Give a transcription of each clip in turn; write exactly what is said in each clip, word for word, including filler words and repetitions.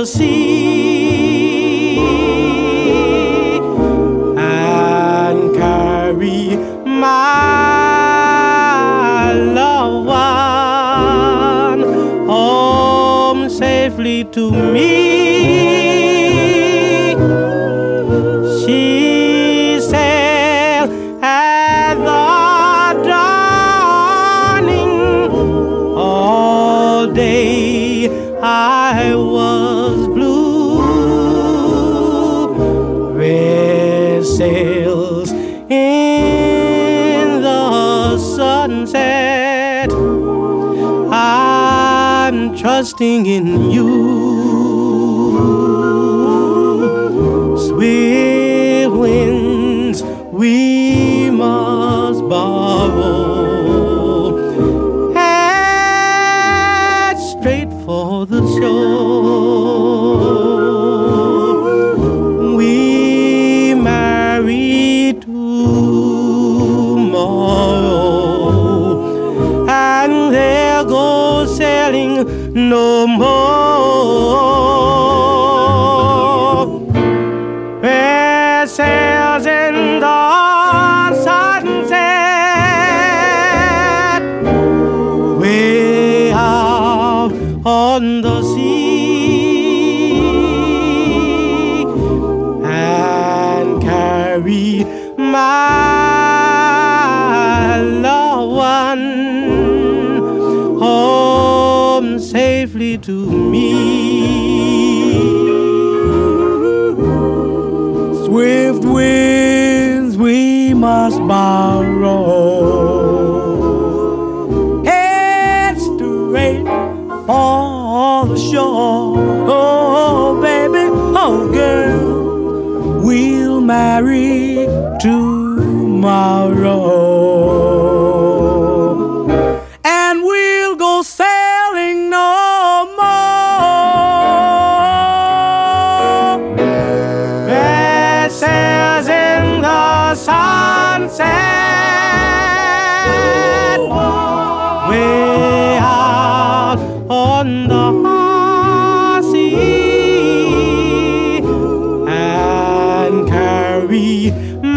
sea and carry my loved one home safely to me. She sailed at the dawning. All day I was blue. Red sails in the sunset. I'm trusting in you. Swift winds we must borrow. Head straight for the shore. We marry tomorrow, and there goes sailing no more. Red sails in the sunset, way out on the sea, and carry my loved one home safely to me. Swift winds we must borrow. Head straight for the shore. Oh, baby, oh, girl, we'll marry tomorrow, and we'll go sailing no more. Red sails in the sunset, way out on the sea, and carry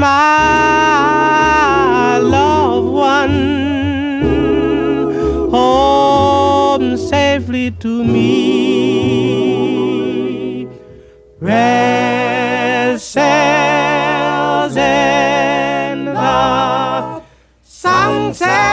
my loved one home safely to me. Red sails in the sunset.